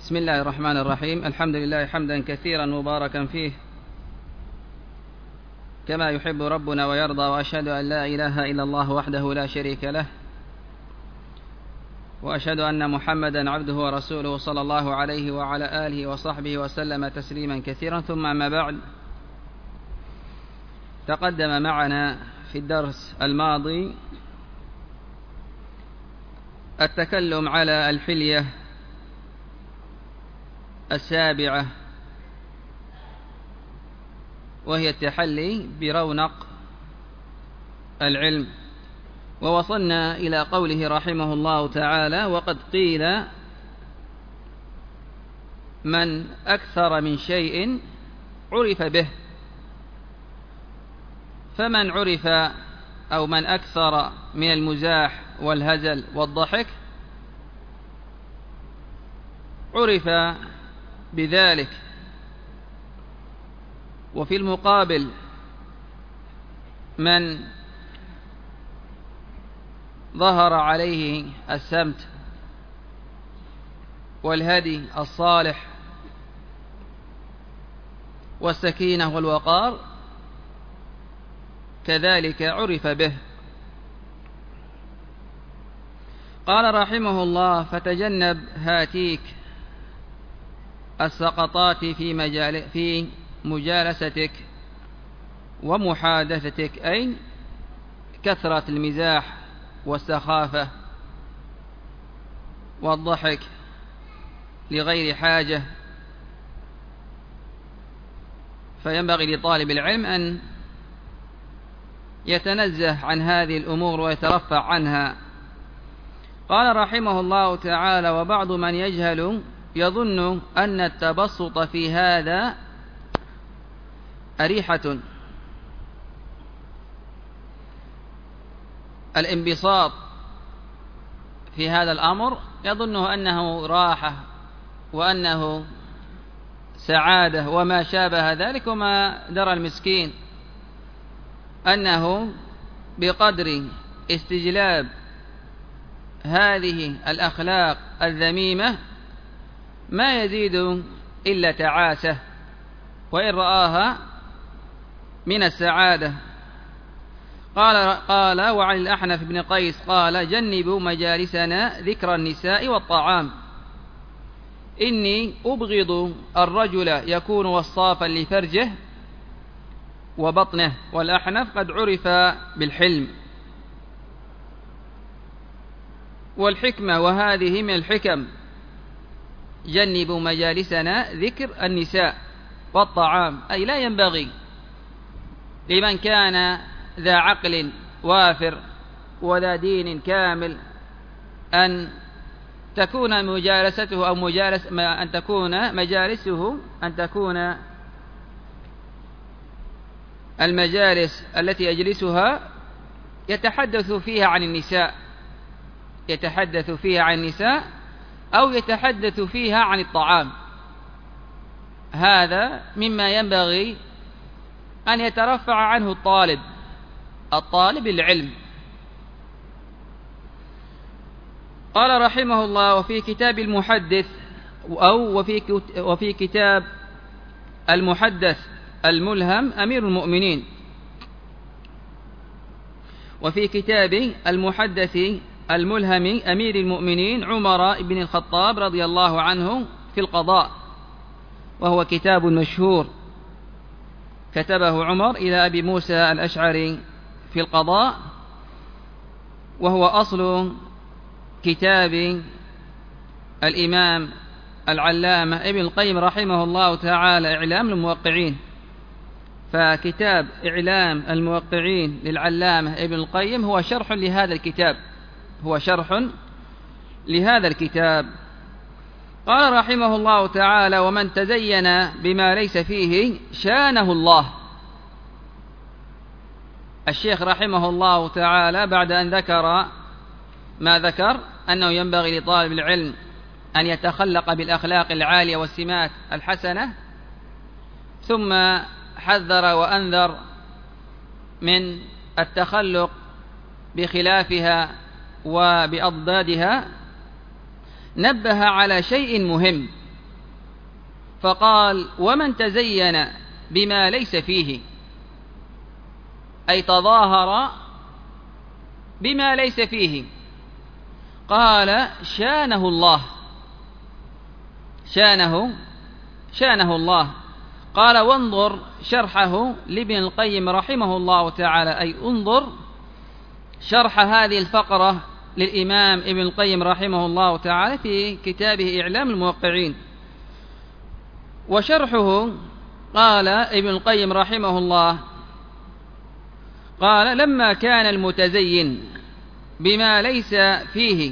بسم الله الرحمن الرحيم. الحمد لله حمدا كثيرا مباركا فيه كما يحب ربنا ويرضى، وأشهد أن لا إله إلا الله وحده لا شريك له، وأشهد أن محمدا عبده ورسوله صلى الله عليه وعلى آله وصحبه وسلم تسليما كثيرا. ثم أما بعد، تقدم معنا في الدرس الماضي التكلم على الحلية السابعة، وهي التحلي برونق العلم، ووصلنا إلى قوله رحمه الله تعالى: وقد قيل من أكثر من شيء عرف به. فمن عرف أو من أكثر من المزاح والهزل والضحك عرف بذلك. وفي المقابل من ظهر عليه السمت والهدي الصالح والسكينة والوقار كذلك عرف به. قال رحمه الله: فتجنب هاتيك السقطات في مجالستك ومحادثتك، أي كثرة المزاح والسخافة والضحك لغير حاجة. فينبغي لطالب العلم أن يتنزه عن هذه الأمور ويترفع عنها. قال رحمه الله تعالى: وبعض من يجهل يظن أن التبسط في هذا أريحة. الانبساط في هذا الأمر يظنه أنه راحة وأنه سعادة وما شابه ذلك، وما درى المسكين أنه بقدر استجلاب هذه الأخلاق الذميمة ما يزيد إلا تعاسة، وإن رآها من السعادة. قال وعن الأحنف بن قيس قال: جنبوا مجالسنا ذكر النساء والطعام، إني أبغض الرجل يكون وصافا لفرجه وبطنه. والأحنف قد عرف بالحلم والحكمة، وهذه من الحكم: جنبوا مجالسنا ذكر النساء والطعام، أي لا ينبغي لمن كان ذا عقل وافر وذا دين كامل أن تكون مجالسته أو أن تكون مجالسه أن تكون المجالس التي يجلسها يتحدث فيها عن النساء أو يتحدث فيها عن الطعام. هذا مما ينبغي أن يترفع عنه الطالب العلم. قال رحمه الله: وفي كتاب المحدث وفي كتاب المحدث الملهم أمير المؤمنين، وفي كتاب المحدث الملهم أمير المؤمنين عمر بن الخطاب رضي الله عنه في القضاء، وهو كتاب مشهور كتبه عمر إلى أبي موسى الأشعري في القضاء، وهو أصل كتاب الإمام العلامة ابن القيم رحمه الله تعالى إعلام الموقعين. فكتاب إعلام الموقعين للعلامة ابن القيم هو شرح لهذا الكتاب. قال رحمه الله تعالى: ومن تزين بما ليس فيه شانه الله. الشيخ رحمه الله تعالى بعد أن ذكر ما ذكر أنه ينبغي لطالب العلم أن يتخلق بالأخلاق العالية والسمات الحسنة، ثم حذر وأنذر من التخلق بخلافها وبأضدادها، نبه على شيء مهم فقال: ومن تزين بما ليس فيه، أي تظاهر بما ليس فيه، قال: شانه الله، شانه الله. قال: وانظر شرحه لابن القيم رحمه الله تعالى، أي انظر شرح هذه الفقرة للإمام ابن القيم رحمه الله تعالى في كتابه إعلام الموقعين. وشرحه قال ابن القيم رحمه الله، قال: لما كان المتزين بما ليس فيه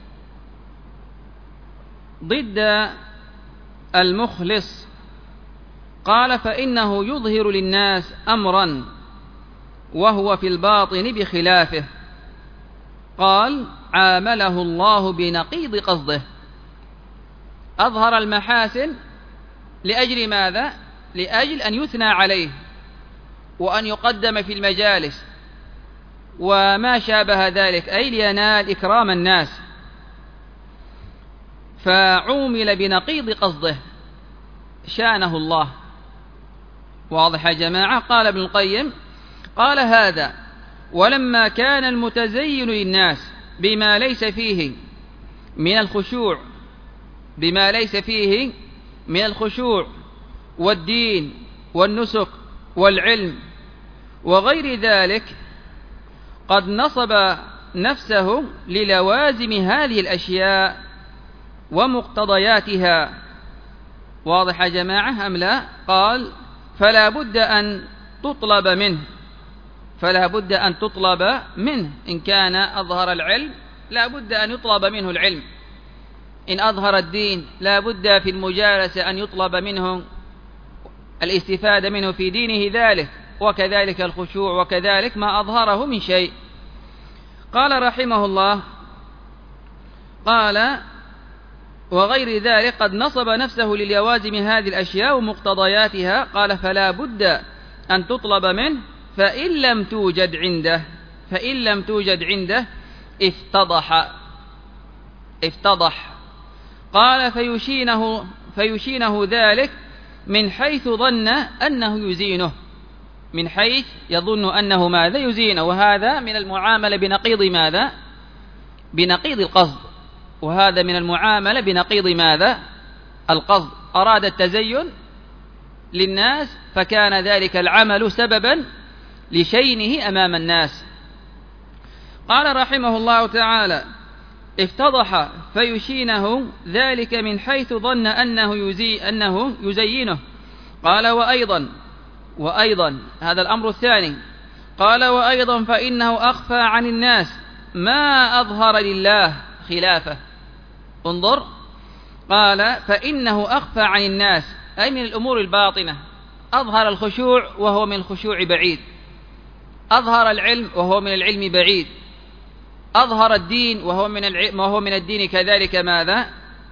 ضد المخلص، قال: فإنه يظهر للناس أمرا وهو في الباطن بخلافه. قال: عامله الله بنقيض قصده، أظهر المحاسن لأجل ماذا؟ لأجل أن يثنى عليه وأن يقدم في المجالس وما شابه ذلك، أي لينال إكرام الناس، فعومل بنقيض قصده، شانه الله. واضح يا جماعة؟ قال ابن القيم، قال: هذا ولما كان المتزين للناس بما ليس فيه من الخشوع، بما ليس فيه من الخشوع والدين والنسك والعلم وغير ذلك، قد نصب نفسه للوازم هذه الأشياء ومقتضياتها. واضح يا جماعة أم لا؟ قال: فلا بد أن تطلب منه، فلا بد أن تطلب منه. إن كان أظهر العلم لا بد أن يطلب منه العلم، إن أظهر الدين لا بد في المجالسة أن يطلب منه الاستفادة منه في دينه ذلك، وكذلك الخشوع، وكذلك ما أظهره من شيء. قال رحمه الله، قال: وغير ذلك قد نصب نفسه للوازم هذه الأشياء ومقتضياتها. قال: فلا بد أن تطلب منه، فإن لم توجد عنده افتضح. قال: فيشينه ذلك من حيث ظن أنه يزينه، من حيث يظن أنه ماذا؟ يزينه. وهذا من المعاملة بنقيض ماذا؟ بنقيض القصد. وهذا من المعاملة بنقيض ماذا؟ القصد. أراد التزين للناس فكان ذلك العمل سببا لشينه أمام الناس. قال رحمه الله تعالى: افتضح فيشينه ذلك من حيث ظن أنه يزينه. قال: وأيضا هذا الأمر الثاني. قال: وأيضا فإنه أخفى عن الناس ما أظهر لله خلافه. انظر، قال: فإنه أخفى عن الناس، أي من الأمور الباطنة. أظهر الخشوع وهو من الخشوع بعيد، أظهر العلم وهو من العلم بعيد، أظهر الدين وهو من الدين كذلك ماذا؟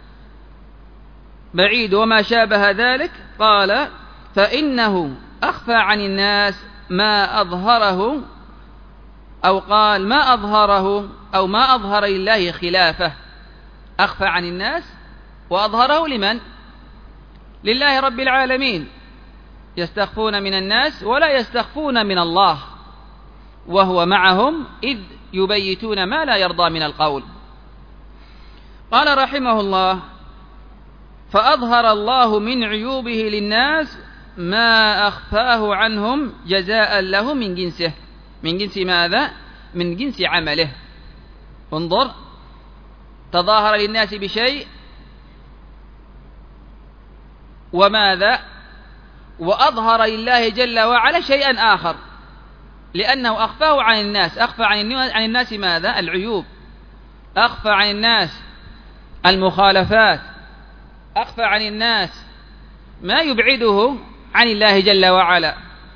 بعيد، وما شابه ذلك. قال: فإنه أخفى عن الناس ما أظهره، أو قال ما أظهره أو ما أظهر لله خلافه. أخفى عن الناس وأظهره لمن؟ لله رب العالمين. يستخفون من الناس ولا يستخفون من الله، وهو معهم إذ يبيتون ما لا يرضى من القول. قال رحمه الله: فأظهر الله من عيوبه للناس ما أخفاه عنهم جزاء له من جنسه. من جنس ماذا؟ من جنس عمله. انظر، تظاهر للناس بشيء، وماذا؟ وأظهر لله جل وعلا شيئا آخر، لأنه أخفاه عن الناس. أخفى عن الناس ماذا؟ العيوب، أخفى عن الناس المخالفات، أخفى عن الناس ما يبعده عن الله جل وعلا،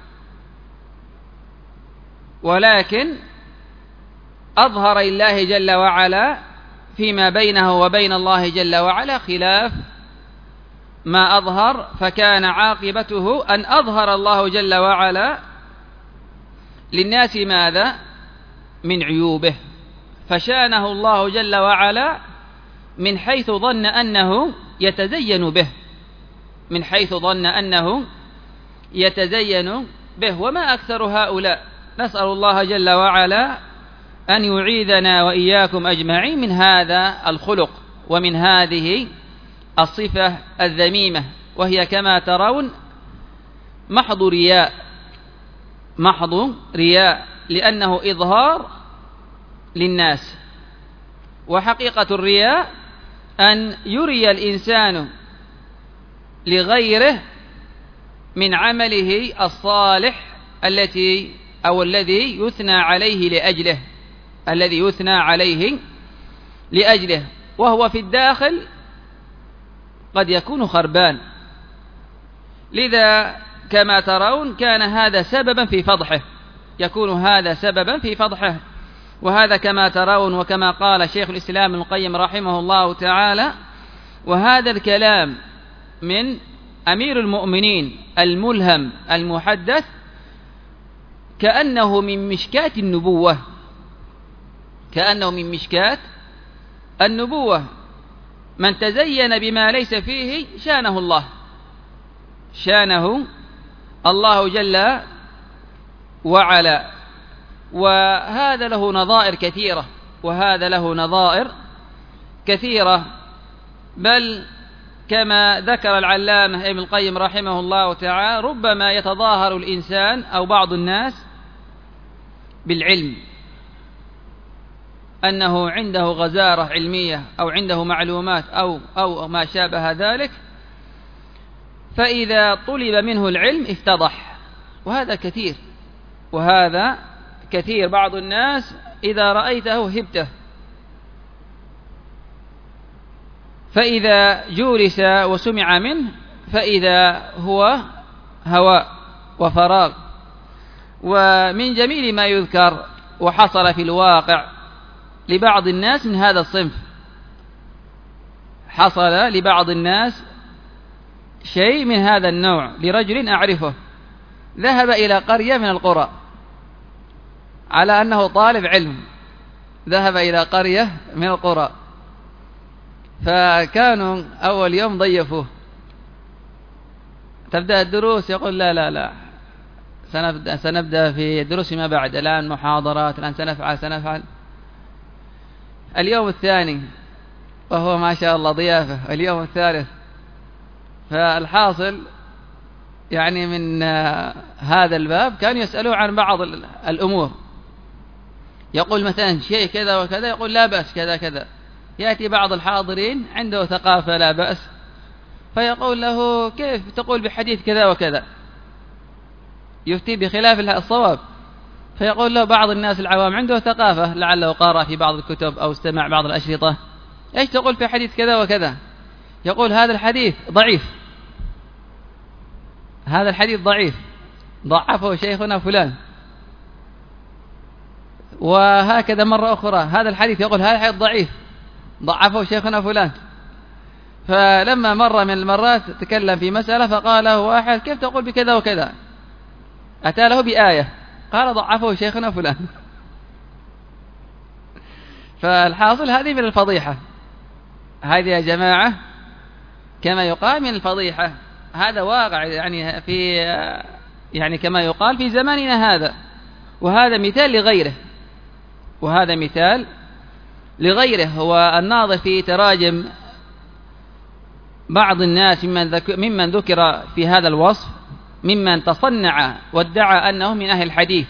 ولكن أظهر لله جل وعلا فيما بينه وبين الله جل وعلا خلاف ما أظهر، فكان عاقبته أن أظهر الله جل وعلا للناس ماذا؟ من عيوبه، فشانه الله جل وعلا من حيث ظن أنه يتزين به. من حيث ظن أنه يتزين به. وما أكثر هؤلاء، نسأل الله جل وعلا أن يعيذنا وإياكم أجمعين من هذا الخلق ومن هذه الصفة الذميمة، وهي كما ترون محض رياء، محض رياء، لأنه إظهار للناس. وحقيقة الرياء أن يري الإنسان لغيره من عمله الصالح الذي يثنى عليه لأجله، الذي يثنى عليه لأجله، وهو في الداخل قد يكون خربان. لذا كما ترون كان هذا سببا في فضحه، يكون هذا سببا في فضحه. وهذا كما ترون وكما قال شيخ الإسلام ابن القيم رحمه الله تعالى: وهذا الكلام من أمير المؤمنين الملهم المحدث كأنه من مشكاة النبوة، كأنه من مشكاة النبوة. من تزين بما ليس فيه شانه الله، شانه الله جل وعلا. وهذا له نظائر كثيرة، وهذا له نظائر كثيرة، بل كما ذكر العلامة ابن القيم رحمه الله تعالى: ربما يتظاهر الإنسان أو بعض الناس بالعلم، أنه عنده غزارة علمية أو عنده معلومات أو ما شابه ذلك، فإذا طلب منه العلم افتضح. وهذا كثير، وهذا كثير. بعض الناس إذا رأيته هبته، فإذا جولس وسمع منه فإذا هو هواء وفراغ. ومن جميل ما يذكر وحصل في الواقع لبعض الناس من هذا الصنف، حصل لبعض الناس شيء من هذا النوع لرجل أعرفه، ذهب إلى قرية من القرى على أنه طالب علم، ذهب إلى قرية من القرى، فكانوا أول يوم ضيفوه: تبدأ الدروس؟ يقول: لا سنبدأ في دروس ما بعد، الآن محاضرات، الآن سنفعل. اليوم الثاني وهو ما شاء الله ضيافة، اليوم الثالث. فالحاصل يعني من هذا الباب كانوا يسألوه عن بعض الأمور، يقول مثلا شيء كذا وكذا، يقول لا بأس كذا كذا. يأتي بعض الحاضرين عنده ثقافة لا بأس، فيقول له: كيف تقول بحديث كذا وكذا؟ يفتي بخلاف الصواب. فيقول له بعض الناس العوام عنده ثقافة، لعله قرأ في بعض الكتب أو استمع بعض الأشرطة: إيش تقول في حديث كذا وكذا؟ يقول: هذا الحديث ضعيف، هذا الحديث ضعيف، ضعفه شيخنا فلان. وهكذا مرة أخرى هذا الحديث، يقول: هذا الحديث ضعيف، ضعفه شيخنا فلان. فلما مر من المرات تكلم في مسألة فقال له واحد: كيف تقول بكذا وكذا؟ أتى له بآية قال: ضعفه شيخنا فلان. فالحاصل هذه من الفضيحة، هذه يا جماعة كما يقال من الفضيحة. هذا واقع يعني كما يقال في زماننا هذا. وهذا مثال لغيره، وهذا مثال لغيره. هو الناظر في تراجم بعض الناس ممن ذكر في هذا الوصف، ممن تصنع وادعى أنه من أهل الحديث،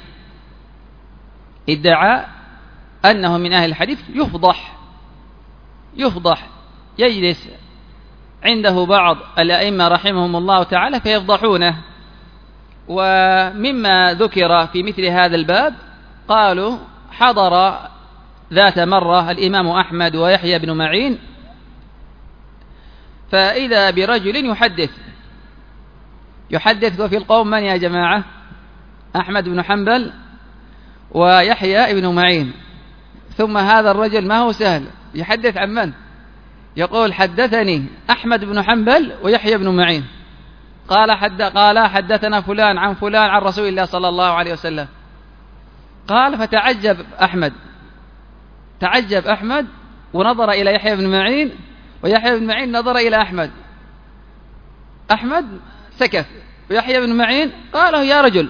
ادعى أنه من أهل الحديث، يفضح، يجلس عنده بعض الأئمة رحمهم الله تعالى فيفضحونه. ومما ذكر في مثل هذا الباب قالوا: حضر ذات مرة الإمام أحمد ويحيى بن معين، فإذا برجل يحدث وفي القوم من يا جماعة؟ أحمد بن حنبل ويحيى بن معين. ثم هذا الرجل ما هو سهل، يحدث عن من؟ يقول: حدثني أحمد بن حنبل ويحيى بن معين قال حدثنا فلان عن فلان عن رسول الله صلى الله عليه وسلم. قال: فتعجب أحمد ونظر إلى يحيى بن معين، ويحيى بن معين نظر إلى أحمد، أحمد سكت، ويحيى بن معين قال له يا رجل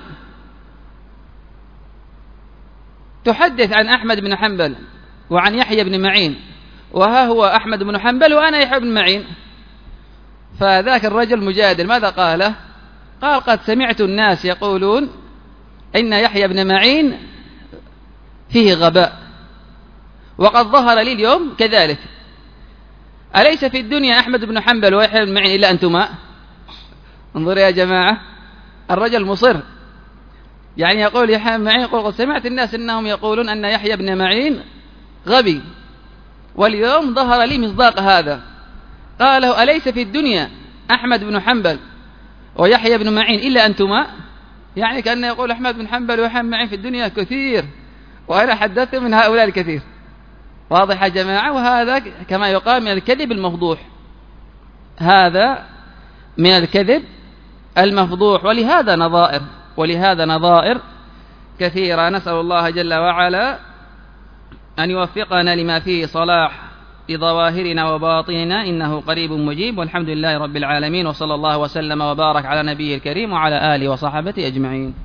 تحدث عن أحمد بن حنبل وعن يحيى بن معين، وها هو أحمد بن حنبل وأنا يحيى بن معين. فذاك الرجل مجادل ماذا قال؟ قال قد سمعت الناس يقولون إن يحيى بن معين فيه غباء، وقد ظهر لي اليوم كذلك. أليس في الدنيا أحمد بن حنبل ويحيى بن معين إلا أنتما؟ انظر يا جماعة، الرجل مصر، يعني يقول يحيى بن معين يقول قد سمعت الناس إنهم يقولون أن يحيى بن معين غبي، واليوم ظهر لي مصداق هذا. قاله أليس في الدنيا أحمد بن حنبل ويحيى بن معين إلا أنتما؟ يعني كأنه يقول أحمد بن حنبل ويحيى بن معين في الدنيا كثير، وأنا حدثت من هؤلاء الكثير. واضح يا جماعة؟ وهذا كما يقال من الكذب المفضوح، هذا من الكذب المفضوح. ولهذا نظائر كثيرة. نسأل الله جل وعلا أن يوفقنا لما فيه صلاح لظواهرنا وباطننا، إنه قريب مجيب. والحمد لله رب العالمين، وصلى الله وسلم وبارك على نبيه الكريم وعلى آله وصحبه أجمعين.